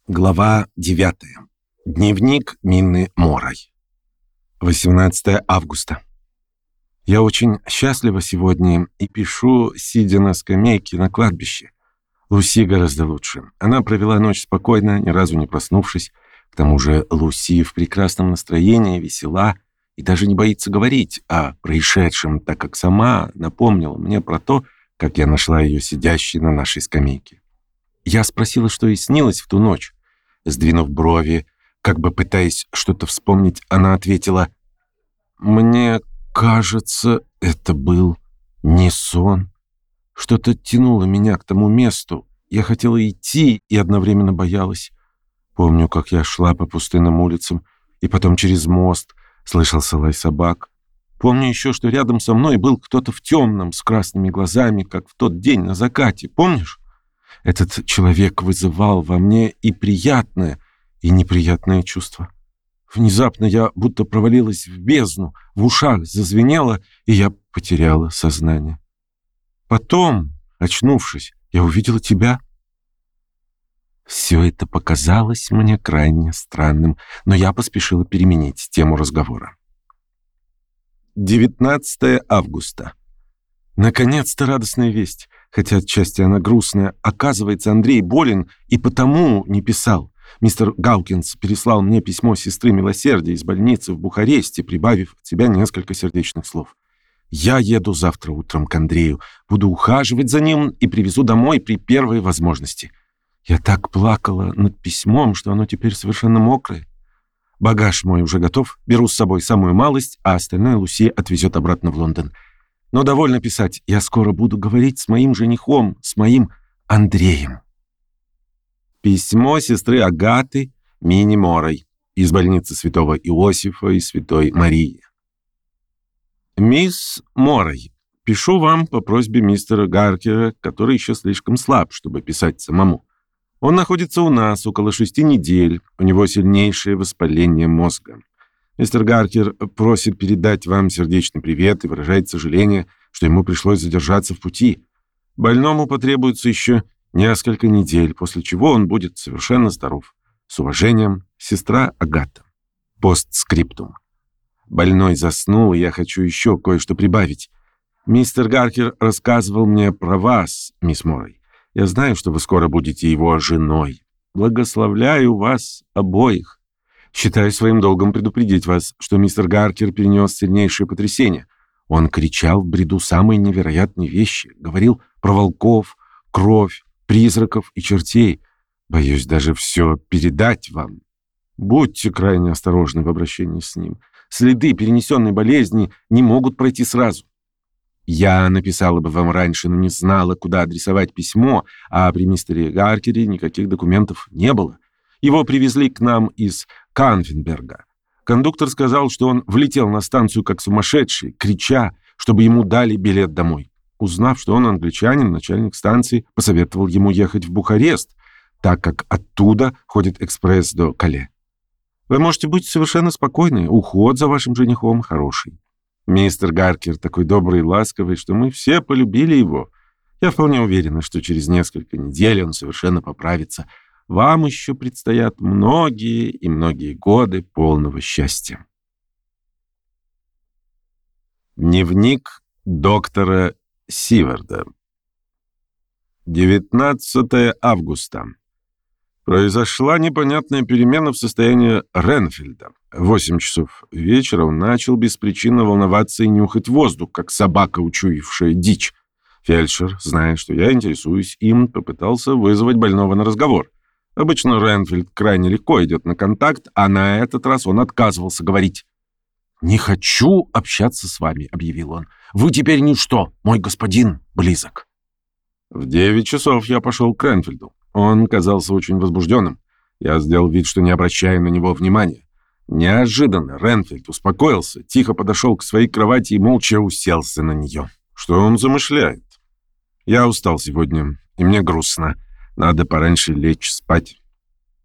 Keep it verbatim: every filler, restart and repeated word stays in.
Глава девятая. Дневник Минны Морой. восемнадцатое августа. Я очень счастлива сегодня и пишу, сидя на скамейке на кладбище. Луси гораздо лучше. Она провела ночь спокойно, ни разу не проснувшись. К тому же Луси в прекрасном настроении, весела и даже не боится говорить о происшедшем, так как сама напомнила мне про то, как я нашла ее сидящей на нашей скамейке. Я спросила, что ей снилось в ту ночь. Сдвинув брови, как бы пытаясь что-то вспомнить, она ответила: «Мне кажется, это был не сон. Что-то тянуло меня к тому месту. Я хотела идти и одновременно боялась. Помню, как я шла по пустынным улицам, и потом через мост слышался лай собак. Помню еще, что рядом со мной был кто-то в темном, с красными глазами, как в тот день на закате. Помнишь? Этот человек вызывал во мне и приятное, и неприятное чувство. Внезапно я будто провалилась в бездну, в ушах зазвенело, и я потеряла сознание. Потом, очнувшись, я увидела тебя». Все это показалось мне крайне странным, но я поспешила переменить тему разговора. девятнадцатое августа. Наконец-то радостная весть, хотя отчасти она грустная. Оказывается, Андрей болен и потому не писал. Мистер Гаукинс переслал мне письмо сестры милосердия из больницы в Бухаресте, прибавив от себя несколько сердечных слов. Я еду завтра утром к Андрею, буду ухаживать за ним и привезу домой при первой возможности. Я так плакала над письмом, что оно теперь совершенно мокрое. Багаж мой уже готов, беру с собой самую малость, а остальное Луси отвезет обратно в Лондон. Но довольно писать, я скоро буду говорить с моим женихом, с моим Андреем. Письмо сестры Агаты Минне Морой из больницы святого Иосифа и святой Марии. Мисс Морой, пишу вам по просьбе мистера Гаркера, который еще слишком слаб, чтобы писать самому. Он находится у нас около шести недель, у него сильнейшее воспаление мозга. Мистер Гаркер просит передать вам сердечный привет и выражает сожаление, что ему пришлось задержаться в пути. Больному потребуется еще несколько недель, после чего он будет совершенно здоров. С уважением, сестра Агата. Постскриптум. Больной заснул, и я хочу еще кое-что прибавить. Мистер Гаркер рассказывал мне про вас, мисс Морой. Я знаю, что вы скоро будете его женой. Благословляю вас обоих. Считаю своим долгом предупредить вас, что мистер Гаркер перенес сильнейшее потрясение. Он кричал в бреду самые невероятные вещи, говорил про волков, кровь, призраков и чертей. Боюсь даже все передать вам. Будьте крайне осторожны в обращении с ним. Следы перенесенной болезни не могут пройти сразу. Я написала бы вам раньше, но не знала, куда адресовать письмо, а при мистере Гаркере никаких документов не было. Его привезли к нам из Канвенберга. Кондуктор сказал, что он влетел на станцию как сумасшедший, крича, чтобы ему дали билет домой. Узнав, что он англичанин, начальник станции посоветовал ему ехать в Бухарест, так как оттуда ходит экспресс до Кале. Вы можете быть совершенно спокойны, уход за вашим женихом хороший. Мистер Гаркер такой добрый и ласковый, что мы все полюбили его. Я вполне уверена, что через несколько недель он совершенно поправится. Вам еще предстоят многие и многие годы полного счастья. Дневник доктора Сиварда. девятнадцатое августа. Произошла непонятная перемена в состоянии Ренфельда. В восемь часов вечера он начал без причины волноваться и нюхать воздух, как собака, учуявшая дичь. Фельдшер, зная, что я интересуюсь им, попытался вызвать больного на разговор. Обычно Ренфельд крайне легко идет на контакт, а на этот раз он отказывался говорить. «Не хочу общаться с вами», — объявил он. «Вы теперь ничто, мой господин близок». В девять часов я пошел к Ренфельду. Он казался очень возбужденным. Я сделал вид, что не обращаю на него внимания. Неожиданно Ренфельд успокоился, тихо подошел к своей кровати и молча уселся на нее. Что он замышляет? Я устал сегодня, и мне грустно. Надо пораньше лечь спать.